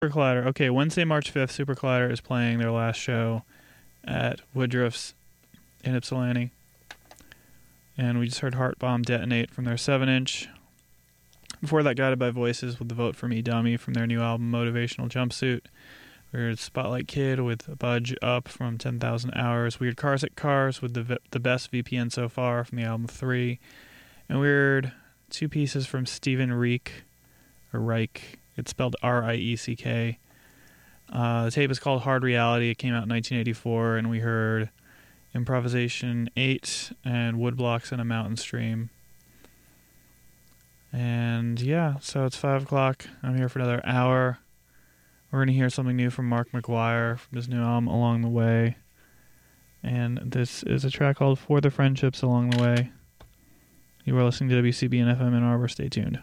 Super Collider. Okay, Wednesday, March 5th, Super Collider is playing their last show at Woodruff's in Ypsilanti. And we just heard Heart Bomb Detonate from their 7-inch. Before that, Guided by Voices with the Vote for Me Dummy from their new album Motivational Jumpsuit. We heard Spotlight Kid with Budge Up from 10,000 Hours. We heard Cars at Cars with the best VPN so far from the album 3. And we heard two pieces from Stephen Reich, or Reich. It's spelled R-I-E-C-K. The tape is called Hard Reality. It came out in 1984, and we heard Improvisation 8 and Woodblocks in a Mountain Stream. And yeah, so it's 5 o'clock. I'm here for another hour. We're going to hear something new from Mark McGuire from his new album Along the Way. And this is a track called For the Friendships Along the Way. You are listening to WCBN FM Ann Arbor. Stay tuned.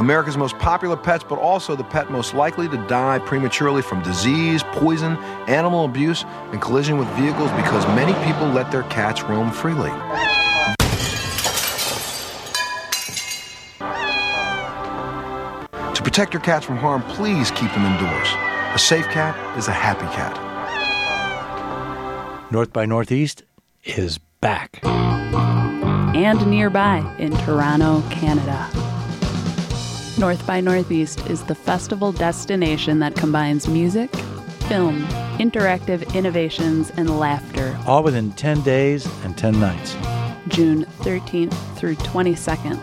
America's most popular pets, but also the pet most likely to die prematurely from disease, poison, animal abuse, and collision with vehicles because many people let their cats roam freely. To protect your cats from harm, please keep them indoors. A safe cat is a happy cat. North by Northeast is back. And nearby in Toronto, Canada. North by Northeast is the festival destination that combines music, film, interactive innovations, and laughter. All within 10 days and 10 nights. June 13th through 22nd.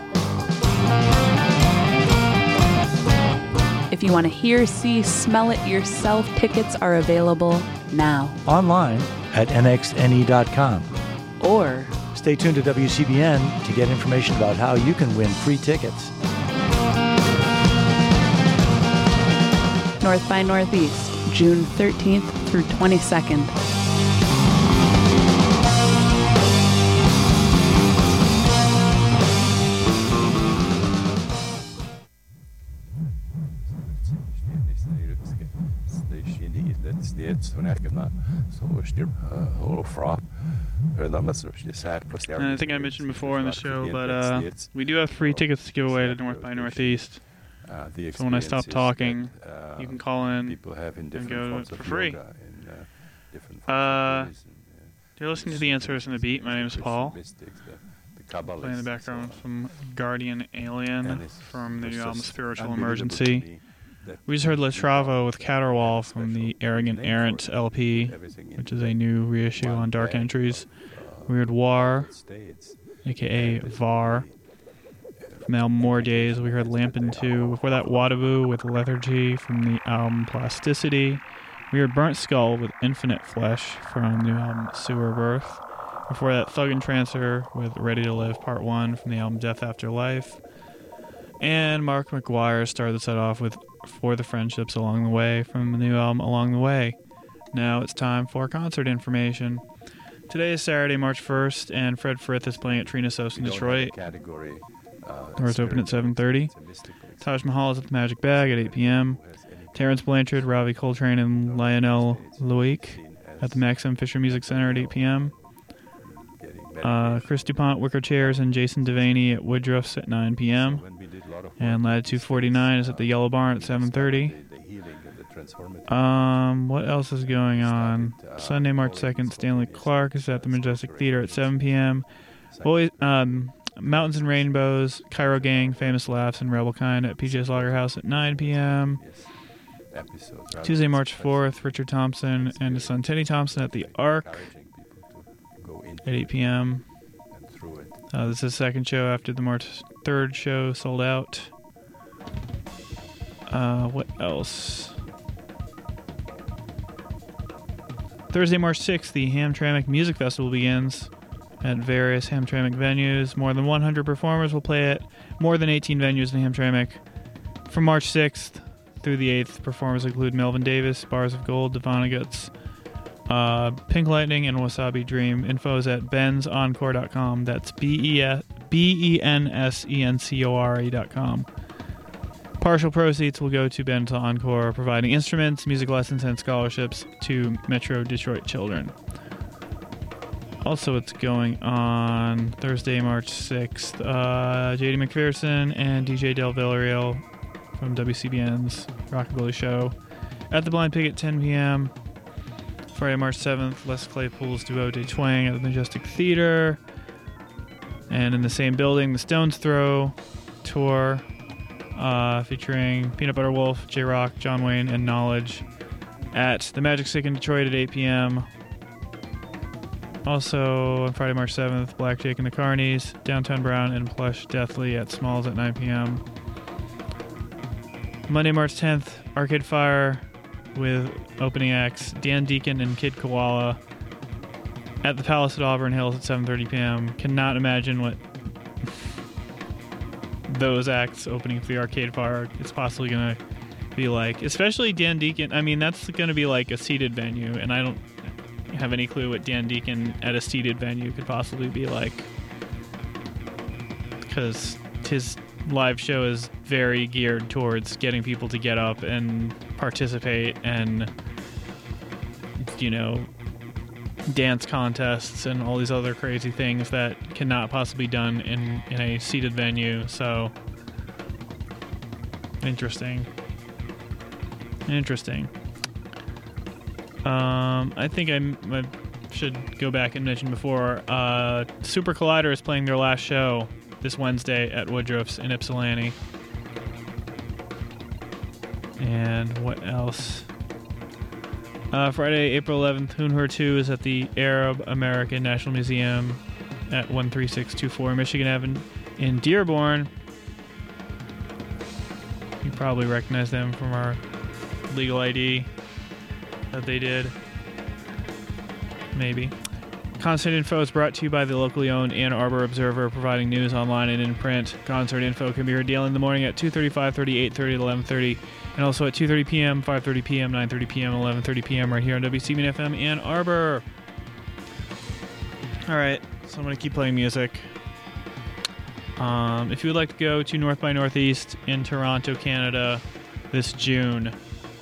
If you want to hear, see, smell it yourself, tickets are available now. Online at nxne.com. Or stay tuned to WCBN to get information about how you can win free tickets. North by Northeast, June 13th through 22nd. And I think I mentioned before in the show, but we do have free tickets to give away to North by Northeast. So when I stop talking, you can call in and go for free. You're listening to The Answers in the Beat. My name is Paul. Playing in the background some Guardian Alien from the album Spiritual Emergency. We just heard La Travo with Caterwaul from the Arrogant Errant LP, which is a new reissue on Dark Entries. We heard War, a.k.a. VAR, from the album More Days. We heard Lampin' 2. Before that, Wadaboo with Lethargy from the album Plasticity. We heard Burnt Skull with Infinite Flesh from the new album Sewer Birth. Before that, Thug and Trancer with Ready to Live Part 1 from the album Death After Life. And Mark McGuire started the set off with For the Friendships Along the Way from the new album Along the Way. Now it's time for concert information. Today is Saturday, March 1st, and Fred Frith is playing at Trina Sos in Detroit. Doors open at 7:30. Taj Mahal is at the Magic Bag at 8 p.m. Terrence Blanchard, Ravi Coltrane, and Lionel Loic at the Maxim Fisher Music Center at 8 p.m. Chris DuPont, Wicker Chairs, and Jason Devaney at Woodruff's at 9 p.m. And Latitude 49 is at the Yellow Barn at 7:30. What else is going on? Sunday, March 2nd, Stanley Clark is at the Majestic Theater at 7 p.m. Mountains and Rainbows, Cairo Gang, Famous Laughs, and Rebel Kind at PJ's Lager House at 9 p.m. Tuesday, March 4th, Richard Thompson and his son Teddy Thompson at the Ark at 8 p.m. This is the second show after the March 3rd show sold out. What else? Thursday, March 6th, the Hamtramck Music Festival begins at various Hamtramck venues. More than 100 performers will play at more than 18 venues in Hamtramck. From March 6th through the 8th, performers include Melvin Davis, Bars of Gold, Devonagut's, Pink Lightning, and Wasabi Dream. Info is at bensencor.com. That's BENSENCORE.com. Partial proceeds will go to Ben's Encore, providing instruments, music lessons, and scholarships to Metro Detroit children. Also, what's going on Thursday, March 6th, J.D. McPherson and DJ Del Villarreal from WCBN's Rockabilly Show at the Blind Pig at 10 p.m. Friday, March 7th, Les Claypool's Duo de Twang at the Majestic Theater. And in the same building, the Stones Throw tour featuring Peanut Butter Wolf, J-Rock, John Wayne, and Knowledge at the Magic Stick in Detroit at 8 p.m. Also, on Friday, March 7th, Black Jake and the Carnies, Downtown Brown, and Plush Deathly at Smalls at 9 p.m. Monday, March 10th, Arcade Fire with opening acts Dan Deacon and Kid Koala at the Palace at Auburn Hills at 7:30 p.m. Cannot imagine what those acts opening for the Arcade Fire is possibly going to be like. Especially Dan Deacon. I mean, that's going to be like a seated venue, and I don't have any clue what Dan Deacon at a seated venue could possibly be like. Because his live show is very geared towards getting people to get up and participate, and dance contests and all these other crazy things that cannot possibly be done in a seated venue. So interesting. I think I should go back and mention before, Super Collider is playing their last show this Wednesday at Woodruff's in Ypsilanti. And what else? Friday, April 11th, Hoonhur 2 is at the Arab American National Museum at 13624 Michigan Avenue in Dearborn. You probably recognize them from our legal ID that they did. Maybe. Concert info is brought to you by the locally owned Ann Arbor Observer, providing news online and in print. Concert info can be heard daily in the morning at 2:30, 5:30, 8:30, 11:30, and also at 2:30 p.m., 5:30 p.m., 9:30 p.m., 11:30 p.m. right here on WCBN FM Ann Arbor. All right, so I'm going to keep playing music. If you would like to go to North by Northeast in Toronto, Canada this June,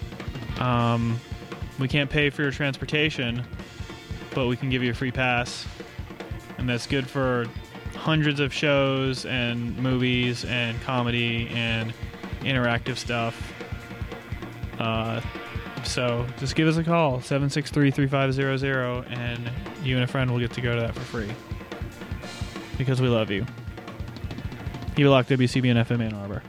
we can't pay for your transportation, but we can give you a free pass, and that's good for hundreds of shows and movies and comedy and interactive stuff. So just give us a call, 763-3500, and you and a friend will get to go to that for free, because we love you. Keep it locked, WCBN FM Ann Arbor.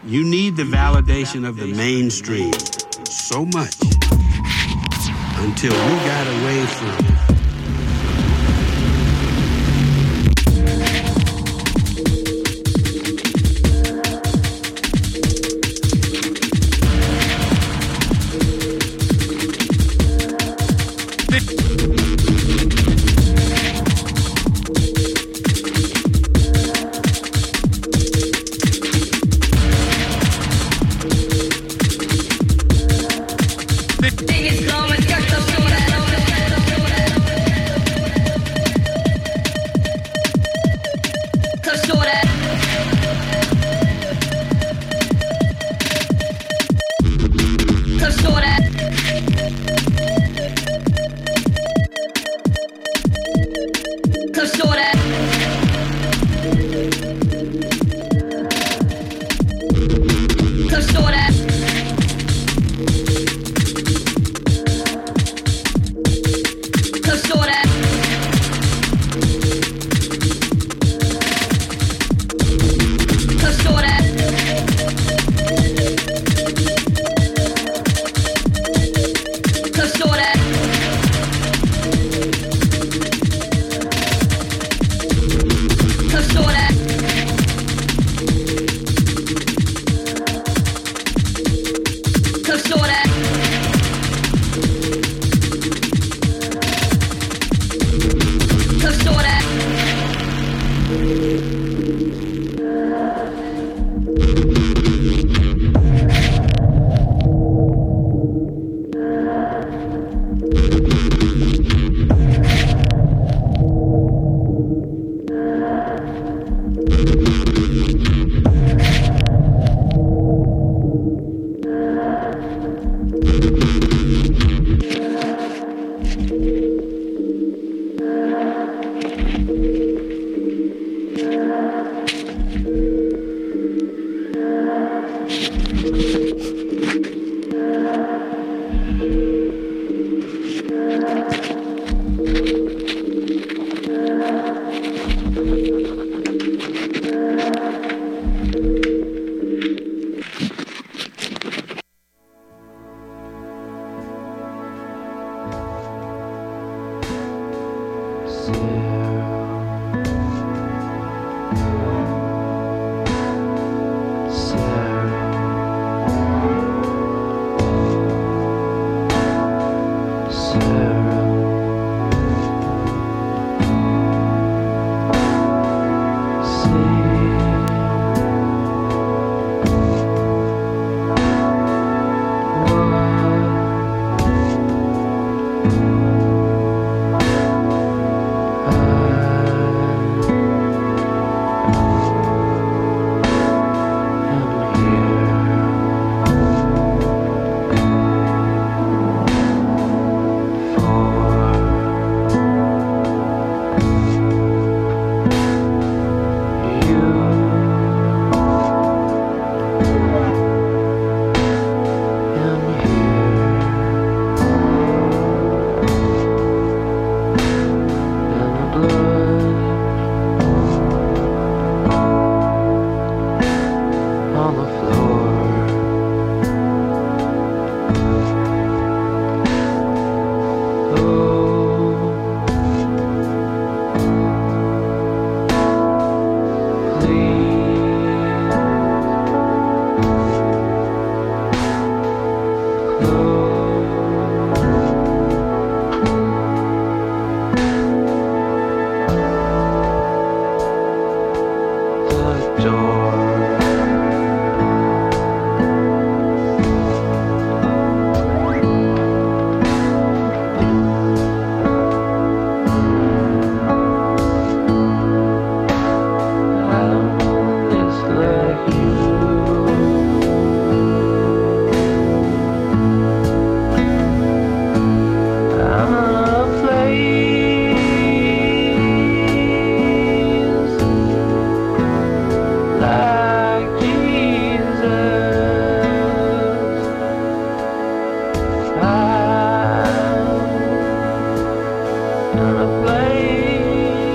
You need the validation of the mainstream so much until we got away from it.